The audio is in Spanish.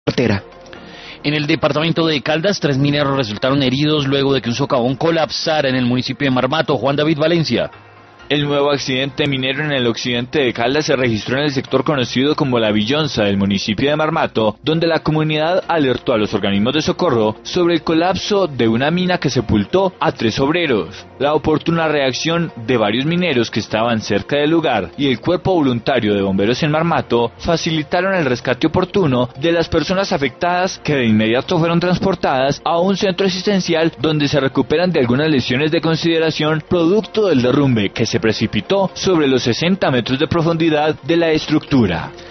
carretera. En el departamento de Caldas, 3 mineros resultaron heridos luego de que un socavón colapsara en el municipio de Marmato. Juan David Valencia. El nuevo accidente minero en el occidente de Caldas se registró en el sector conocido como La Villonza del municipio de Marmato, donde la comunidad alertó a los organismos de socorro sobre el colapso de una mina que sepultó a 3 obreros. La oportuna reacción de varios mineros que estaban cerca del lugar y el cuerpo voluntario de bomberos en Marmato facilitaron el rescate oportuno de las personas afectadas, que de inmediato fueron transportadas a un centro asistencial donde se recuperan de algunas lesiones de consideración producto del derrumbe que se precipitó sobre los 60 metros de profundidad de la estructura.